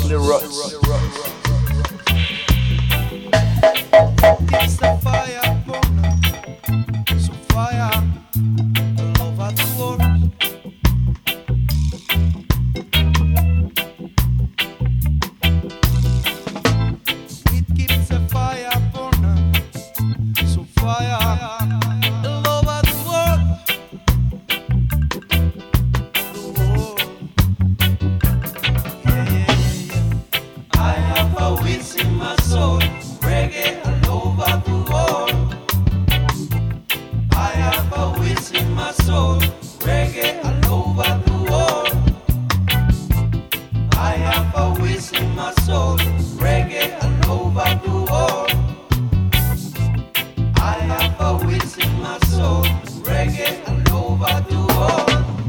Strictly Ruts. It's the fire burner, so fire all over the world. It keeps the fire burner, so fire all over the world. The world. Yeah, yeah, yeah, yeah. I have a wish in my soul, reggae all over the world. I have a wish in my soul, reggae all over the world. I have a wish in my soul, reggae all over the world. I have a wish in my soul, reggae all over the world.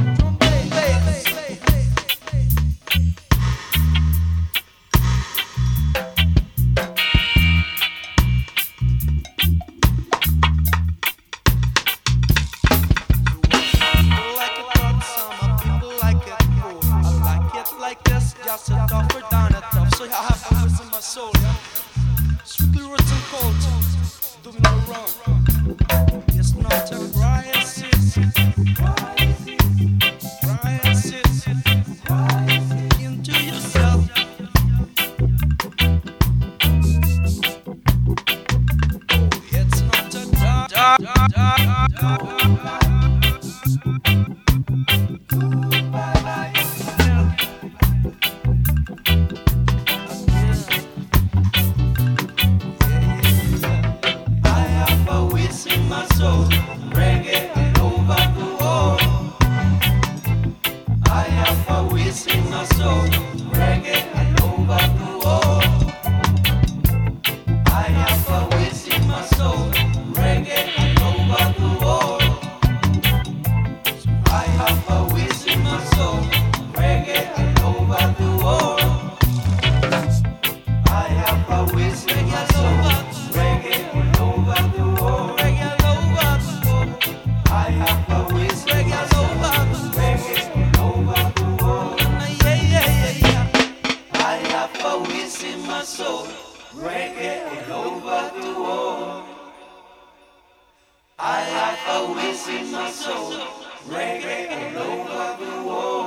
Like this, just a tougher than a tough. So I have a voice in my soul, yeah. Strictly roots and culture, do me no wrong. It's not a crisis, crisis, into yourself. It's not a dark. In my soul, reggae all over the world. I have a wish in my soul, reggae all over the world. I have a wish in my soul, reggae all over the world. I have a wish in my soul, reggae all over the world. I have a wish in my soul, reggae all over the world. I have a wish reggae all over the world. Yeah, yeah, yeah, yeah. I have a wish in my soul, reggae all over the world. I have a wish in my soul, reggae all over the world.